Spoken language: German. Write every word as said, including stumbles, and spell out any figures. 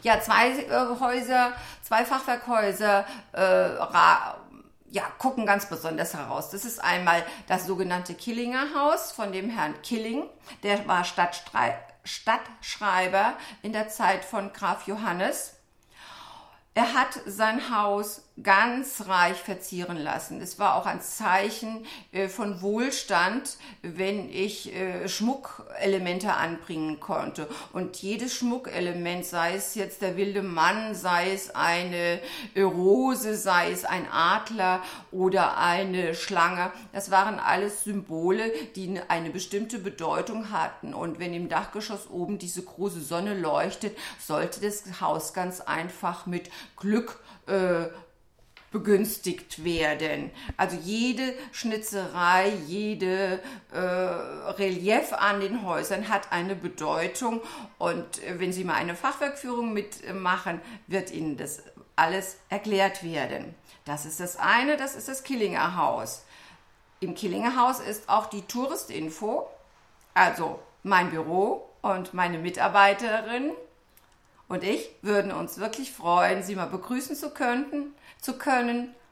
Ja, zwei äh, Häuser, zwei Fachwerkhäuser äh, ra- ja, gucken ganz besonders heraus. Das ist einmal das sogenannte Killinger Haus von dem Herrn Killing. Der war Stadtstrei- Stadtschreiber in der Zeit von Graf Johannes. Er hat sein Haus ganz reich verzieren lassen. Es war auch ein Zeichen äh, von Wohlstand, wenn ich äh, Schmuckelemente anbringen konnte. Und jedes Schmuckelement, sei es jetzt der wilde Mann, sei es eine äh, Rose, sei es ein Adler oder eine Schlange, das waren alles Symbole, die eine bestimmte Bedeutung hatten. Und wenn im Dachgeschoss oben diese große Sonne leuchtet, sollte das Haus ganz einfach mit Glück äh, begünstigt werden. Also jede Schnitzerei, jede äh, Relief an den Häusern hat eine Bedeutung, und äh, wenn Sie mal eine Fachwerkführung mitmachen, wird Ihnen das alles erklärt werden. Das ist das eine, das ist das Killinger Haus. Im Killinger Haus ist auch die Touristinfo, also mein Büro und meine Mitarbeiterin und ich würden uns wirklich freuen, Sie mal begrüßen zu können, zu können